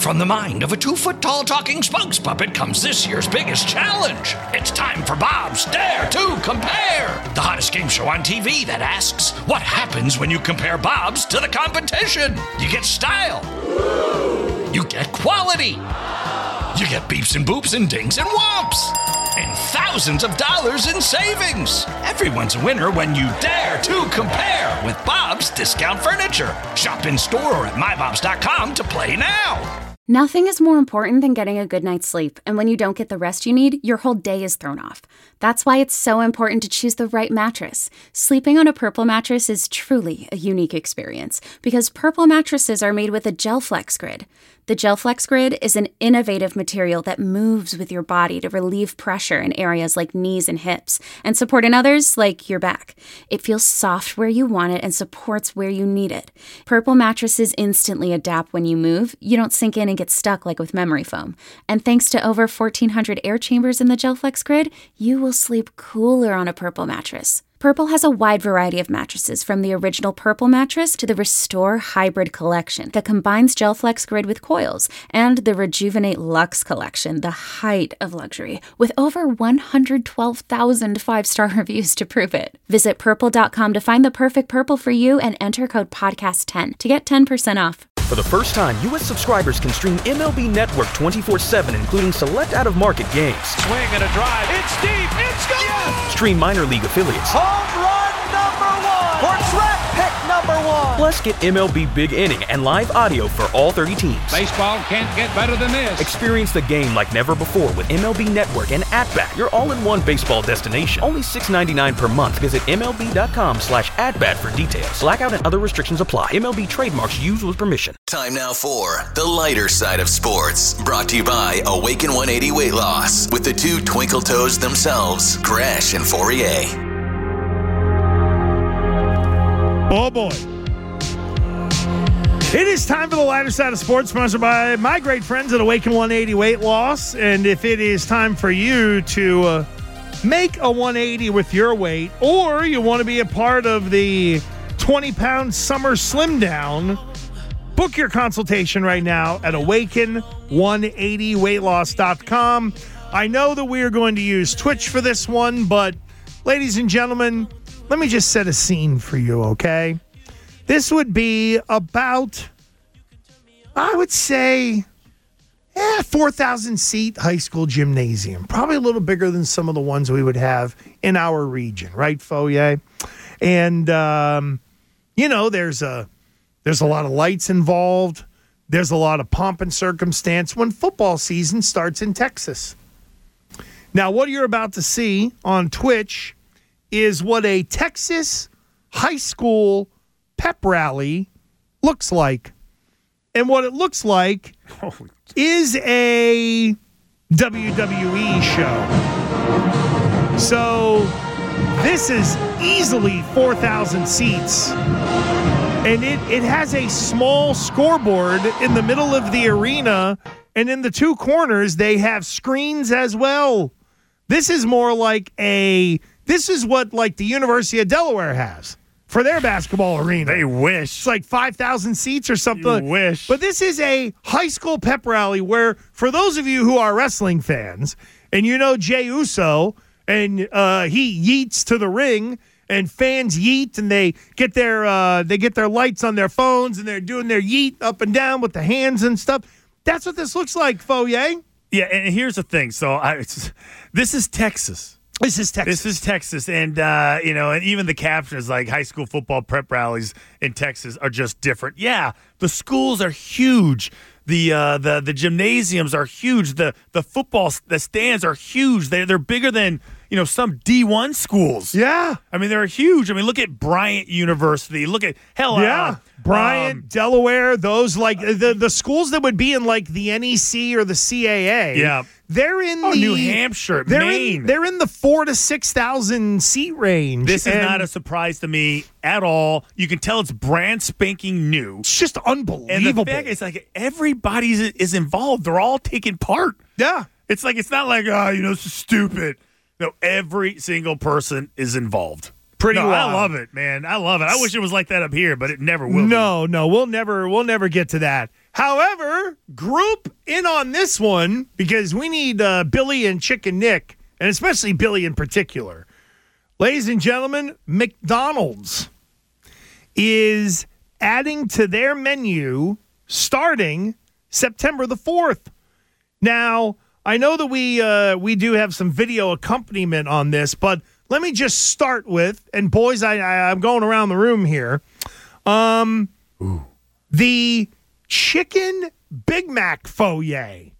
From the mind of a 2-foot-tall talking spokes puppet comes this year's biggest challenge. It's time for Bob's Dare to Compare, the hottest game show on TV that asks, what happens when you compare Bob's to the competition? You get style. You get quality. You get beeps and boops and dings and whomps. And thousands of dollars in savings. Everyone's a winner when you dare to compare with Bob's Discount Furniture. Shop in store or at mybobs.com to play now. Nothing is more important than getting a good night's sleep, and when you don't get the rest you need, your whole day is thrown off. That's why it's so important to choose the right mattress. Sleeping on a Purple mattress is truly a unique experience, because Purple mattresses are made with a GelFlex Grid. The GelFlex Grid is an innovative material that moves with your body to relieve pressure in areas like knees and hips, and support in others like your back. It feels soft where you want it and supports where you need it. Purple mattresses instantly adapt when you move. You don't sink in and get stuck like with memory foam. And thanks to over 1,400 air chambers in the GelFlex Grid, you will sleep cooler on a Purple mattress. Purple has a wide variety of mattresses, from the original Purple mattress to the Restore Hybrid collection that combines GelFlex Grid with coils, and the Rejuvenate Luxe collection, the height of luxury, with over 112,000 five-star reviews to prove it. Visit purple.com to find the perfect Purple for you and enter code podcast10 to get 10% off. For the first time, U.S. subscribers can stream MLB Network 24/7, including select out-of-market games. Swing and a drive. It's deep. It's gone. Yes! Stream minor league affiliates. Home run number 1. Or draft pick number 1. Plus, get MLB Big Inning and live audio for all 30 teams. Baseball can't get better than this. Experience the game like never before with MLB Network and At-Bat, your all-in-one baseball destination. Only $6.99 per month. Visit MLB.com/AtBat for details. Blackout and other restrictions apply. MLB trademarks used with permission. Time now for the lighter side of sports. Brought to you by Awaken 180 Weight Loss with the two twinkle toes themselves, Gresh and Fourier. Oh boy. It is time for the lighter side of sports, sponsored by my great friends at Awaken 180 Weight Loss. And if it is time for you to make a 180 with your weight, or you want to be a part of the 20-pound summer slim down, book your consultation right now at awaken180weightloss.com. I know that we are going to use Twitch for this one, but ladies and gentlemen, let me just set a scene for you, okay? This would be about, I would say, 4,000-seat high school gymnasium. Probably a little bigger than some of the ones we would have in our region, right, Fourier? And, there's a lot of lights involved. There's a lot of pomp and circumstance when football season starts in Texas. Now, what you're about to see on Twitch is what a Texas high school pep rally looks like. And what it looks like is a WWE show. So this is easily 4,000 seats. And it has a small scoreboard in the middle of the arena, and in the two corners, they have screens as well. This is more like this is what like the University of Delaware has for their basketball arena. They wish. It's like 5,000 seats or something. You wish. But this is a high school pep rally where, for those of you who are wrestling fans, and you know Jey Uso, and he yeets to the ring, and fans yeet, and they get their lights on their phones, and they're doing their yeet up and down with the hands and stuff. That's what this looks like, Fourier. Yeah, and here's the thing. So this is Texas. This is Texas. And, and even the caption is like high school football prep rallies in Texas are just different. Yeah, the schools are huge. The gymnasiums are huge. The stands are huge. They're bigger than, some D1 schools. Yeah. I mean, they're huge. I mean, look at Bryant University. Look at, Bryant, Delaware, those like the schools that would be in like the NEC or the CAA. Yeah. They're in New Hampshire, Maine. They're in the 4,000 to 6,000 seat range. This is not a surprise to me at all. You can tell it's brand spanking new. It's just unbelievable. And the fact is, like, everybody is involved. They're all taking part. Yeah. It's like, it's not like, this is stupid. No, every single person is involved. Pretty well. I love it, man. I love it. I wish it was like that up here, but it never will. No, we'll never get to that. However, group in on this one because we need Billy and Chicken Nick, and especially Billy in particular. Ladies and gentlemen, McDonald's is adding to their menu starting September the 4th. Now, I know that we do have some video accompaniment on this, but let me just start with, and boys, I'm going around the room here, the Chicken Big Mac Foyer.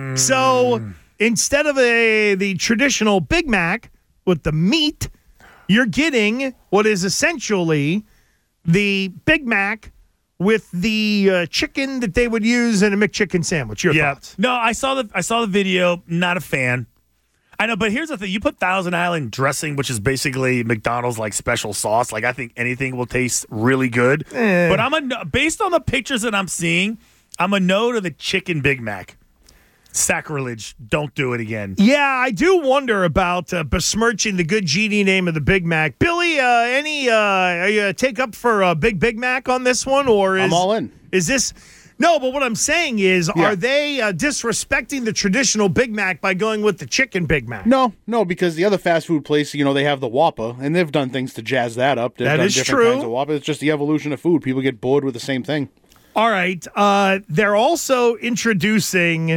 So instead of the traditional Big Mac with the meat, you're getting what is essentially the Big Mac with the chicken that they would use in a McChicken sandwich. Your thoughts? No, I saw the video. Not a fan. I know, but here's the thing: you put Thousand Island dressing, which is basically McDonald's like special sauce. Like I think anything will taste really good. But based on the pictures that I'm seeing, I'm a no to the Chicken Big Mac. Sacrilege! Don't do it again. Yeah, I do wonder about besmirching the good GD name of the Big Mac. Billy, any take up for a Big Mac on this one, or I'm all in. Is this? No, but what I'm saying is, are they disrespecting the traditional Big Mac by going with the Chicken Big Mac? No, because the other fast food place, they have the Whopper, and they've done things to jazz that up. They've that done is different true. Kinds of Whopper. It's just the evolution of food. People get bored with the same thing. All right. They're also introducing,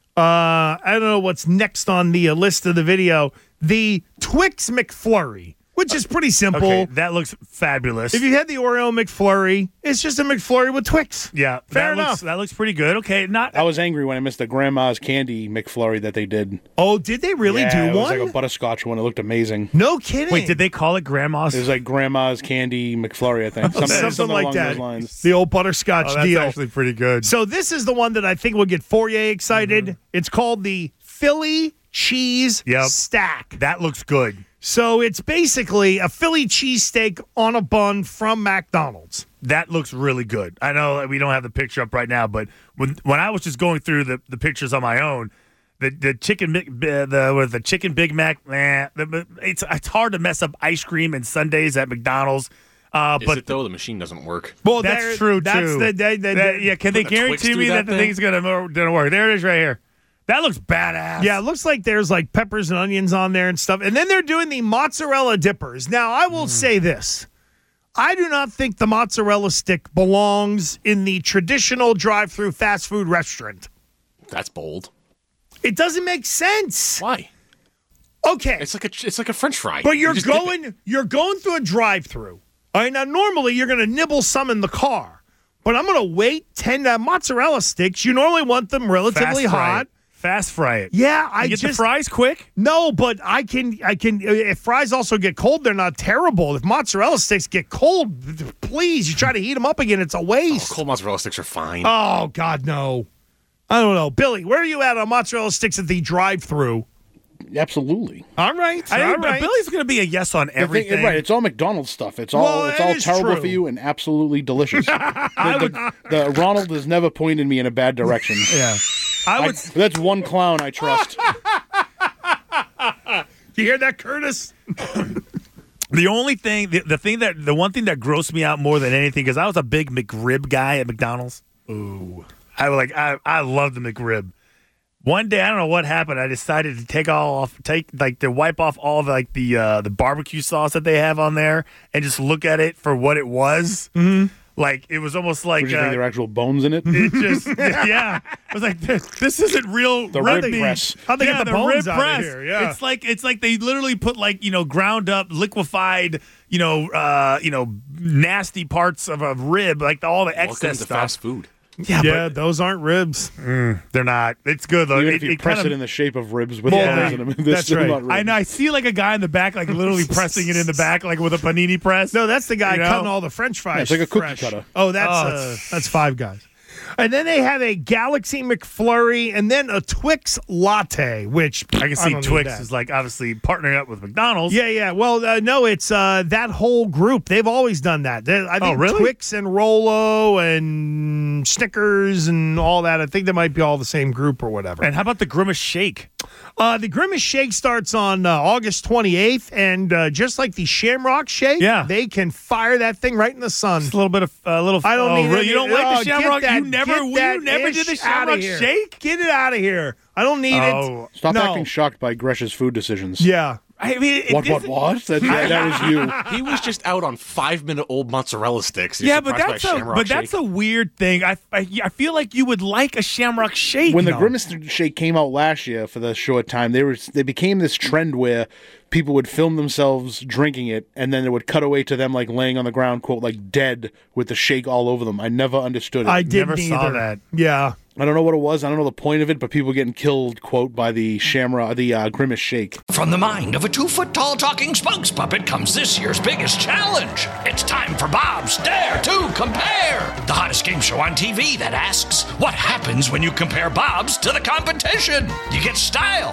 I don't know what's next on the list of the video, the Twix McFlurry, which is pretty simple. Okay, that looks fabulous. If you had the Oreo McFlurry, it's just a McFlurry with Twix. Yeah, fair enough. That looks pretty good. Okay, I was angry when I missed the Grandma's Candy McFlurry that they did. Oh, did they really do it was one? like a butterscotch one. It looked amazing. No kidding. Wait, did they call it Grandma's? It was like Grandma's Candy McFlurry, I think. Something like along that. Those lines. The old butterscotch that's deal. actually pretty good. So this is the one that I think will get Fourier excited. It's called the Philly Cheese Stack. That looks good. So it's basically a Philly cheesesteak on a bun from McDonald's. That looks really good. I know we don't have the picture up right now, but when I was just going through the pictures on my own, the chicken the Chicken Big Mac, it's hard to mess up ice cream and sundaes at McDonald's. Is but it though? The machine doesn't work. Well, that's true that's too. Can they guarantee me that the thing's gonna work? There it is, right here. That looks badass. Yeah, it looks like there's like peppers and onions on there and stuff. And then they're doing the mozzarella dippers. Now, I will say this. I do not think the mozzarella stick belongs in the traditional drive-through fast food restaurant. That's bold. It doesn't make sense. Why? Okay. It's like a French fry. But you're going through a drive-through. All right, now normally you're going to nibble some in the car. But I'm going to wait 10 mozzarella sticks. You normally want them relatively hot. Fast fry it. Yeah, I get the fries quick. No, but I can. If fries also get cold, they're not terrible. If mozzarella sticks get cold, please, you try to heat them up again, it's a waste. Cold mozzarella sticks are fine. Oh God, no. I don't know, Billy. Where are you at on mozzarella sticks at the drive-through? Absolutely. All right. All right. Billy's going to be a yes on everything. Right. It's all McDonald's stuff. It's all terrible for you and absolutely delicious. The Ronald has never pointed me in a bad direction. Yeah. That's one clown I trust. You hear that, Curtis? The one thing that grossed me out more than anything, because I was a big McRib guy at McDonald's. Ooh. I love the McRib. One day, I don't know what happened. I decided to wipe off all of the barbecue sauce that they have on there and just look at it for what it was. Mm-hmm. Like it was almost like Would you think there are actual bones in it? It just I was like, this isn't real. The rib press. How'd they get the bones out of here? Yeah. It's like they literally put ground up, liquified, nasty parts of a rib, like all the excess Welcome to stuff. fast food. Yeah, those aren't ribs. They're not. It's good though. Even if you press it in the shape of ribs with Yeah. bones in them, That's right. not ribs. I know. I see like a guy in the back, like literally pressing it in the back, like with a panini press. No, that's the guy You know? cutting all the French fries. Yeah, it's like a cookie fresh. cutter. Oh, that's Five Guys. And then they have a Galaxy McFlurry and then a Twix latte, which I can see don't need Twix that. is like obviously partnering up with McDonald's. Yeah. Well, no, it's that whole group. They've always done that. I think really? Twix and Rolo and Snickers and all that. I think they might be all the same group or whatever. And how about the Grimace Shake? The Grimace Shake starts on August 28th, and just like the Shamrock Shake, they can fire that thing right in the sun. Just a little bit of I don't need it. You don't like the Shamrock? You never did the Shamrock Shake? Get it out of here. I don't need it. Stop acting shocked by Gresh's food decisions. Yeah. I mean, what? That was you. He was just out on 5-minute-old mozzarella sticks. Yeah, but that's a weird thing. I feel like you would like a Shamrock Shake. When the Grimace Shake came out last year for the short time, they became this trend where people would film themselves drinking it, and then it would cut away to them like laying on the ground, quote, like dead with the shake all over them. I never understood it. I never saw that. Yeah. I don't know what it was. I don't know the point of it, but people getting killed, quote, by the Grimace Shake. From the mind of a 2-foot-tall talking spokes puppet comes this year's biggest challenge. It's time for Bob's Dare to Compare, the hottest game show on TV that asks, what happens when you compare Bob's to the competition? You get style.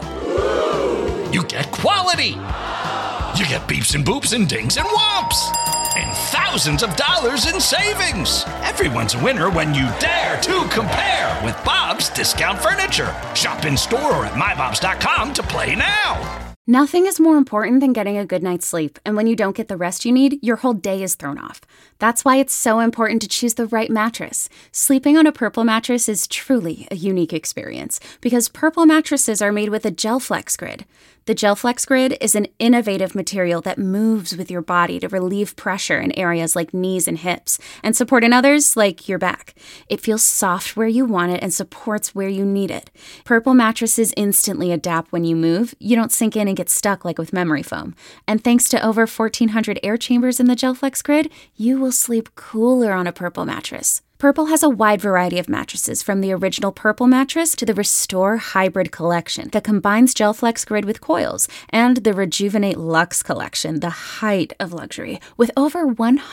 You get quality. You get beeps and boops and dings and whomps. And thousands of dollars in savings. Everyone's a winner when you dare to compare with Bob's Discount Furniture. Shop in store or at mybobs.com to play now. Nothing is more important than getting a good night's sleep, and when you don't get the rest you need, your whole day is thrown off. That's why it's so important to choose the right mattress. Sleeping on a Purple mattress is truly a unique experience, because Purple mattresses are made with a GelFlex Grid. The GelFlex Grid is an innovative material that moves with your body to relieve pressure in areas like knees and hips, and support in others like your back. It feels soft where you want it and supports where you need it. Purple mattresses instantly adapt when you move. You don't sink in and get stuck like with memory foam. And thanks to over 1,400 air chambers in the GelFlex Grid, you will sleep cooler on a Purple mattress. Purple has a wide variety of mattresses, from the original Purple mattress to the Restore Hybrid collection that combines GelFlex Grid with coils, and the Rejuvenate Luxe collection, the height of luxury, with over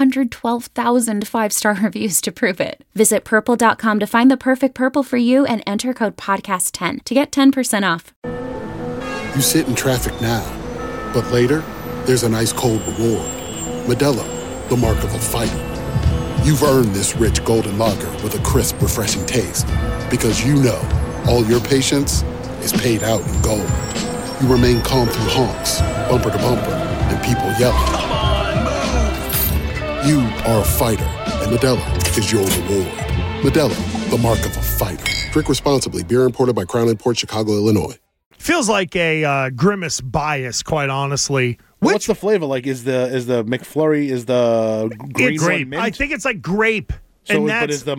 112,000 5-star reviews to prove it. Visit Purple.com to find the perfect Purple for you and enter code podcast10 to get 10% off. You sit in traffic now, but later, there's an ice-cold reward. Modelo, the mark of a fighter. You've earned this rich golden lager with a crisp, refreshing taste. Because you know all your patience is paid out in gold. You remain calm through honks, bumper to bumper, and people yelling. Come on, move! You are a fighter, and Modelo is your reward. Modelo, the mark of a fighter. Drink responsibly. Beer imported by Crown Imports, Chicago, Illinois. Feels like a Grimace bias, quite honestly. What's the flavor like? Is the McFlurry green grape? Mint? I think it's like grape. So, and but that's,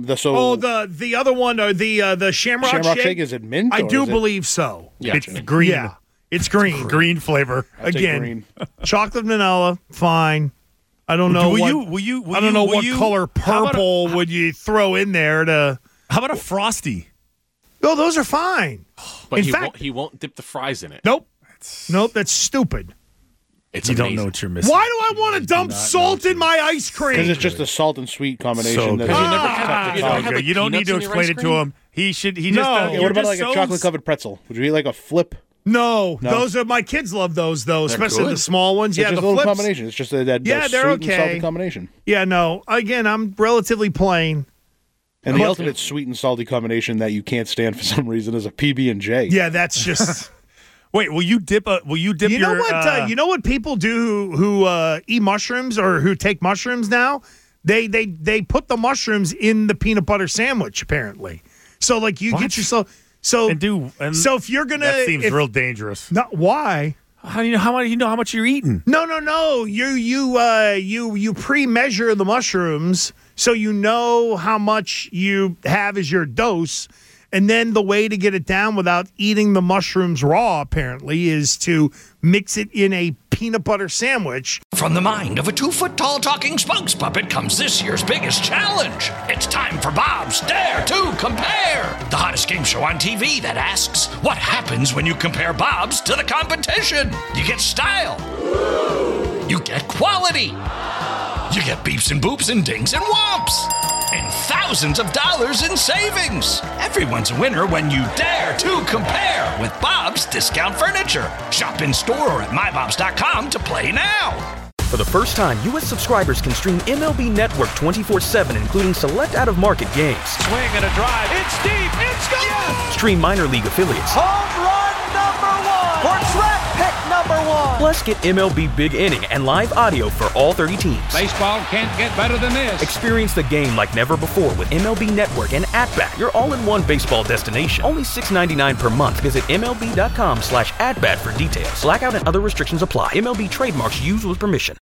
the other one, or the Shamrock Shake? Is it mint? I do believe so. Yeah, it's green. Yeah, it's green. Green flavor. Again, green. Chocolate vanilla, fine. I don't know what color purple would you throw in there to. How about a Frosty? Oh, those are fine. But In he won't dip the fries in it. Nope. Nope, that's stupid. It's you amazing. don't know what you're missing. Why do I want to dump salt in my ice cream? Because it's just a salt and sweet combination. So that good. You don't need to explain it to him. What about like a chocolate-covered pretzel? Would you eat like a flip? No, those are my kids love those though, especially good. the small ones. It's yeah, just the a little flips. combination. It's just that they're sweet okay. and salty combination. Yeah, no. Again, I'm relatively plain. And the ultimate sweet and salty combination that you can't stand for some reason is a PB&J. Yeah, that's just. Wait, will you dip You know what? You know what people do who eat mushrooms or who take mushrooms now? They put the mushrooms in the peanut butter sandwich. Apparently, so like you get yourself. So so if you're gonna, that seems real dangerous. No, why? How do you know how much you're eating? No. You pre-measure the mushrooms so you know how much you have as your dose. And then the way to get it down without eating the mushrooms raw, apparently, is to mix it in a peanut butter sandwich. From the mind of a 2-foot-tall talking spokes puppet comes this year's biggest challenge. It's time for Bob's Dare to Compare, the hottest game show on TV that asks, what happens when you compare Bob's to the competition? You get style. You get quality. You get beeps and boops and dings and whomps. And thousands of dollars in savings. Everyone's a winner when you dare to compare with Bob's Discount Furniture. Shop in store or at mybobs.com to play now. For the first time, U.S. subscribers can stream MLB Network 24/7, including select out-of-market games. Swing and a drive. It's deep. It's gone. Stream minor league affiliates. Home run Plus, get MLB Big Inning and live audio for all 30 teams. Baseball can't get better than this. Experience the game like never before with MLB Network and At-Bat, your all-in-one baseball destination. Only $6.99 per month. Visit MLB.com/at-bat for details. Blackout and other restrictions apply. MLB trademarks used with permission.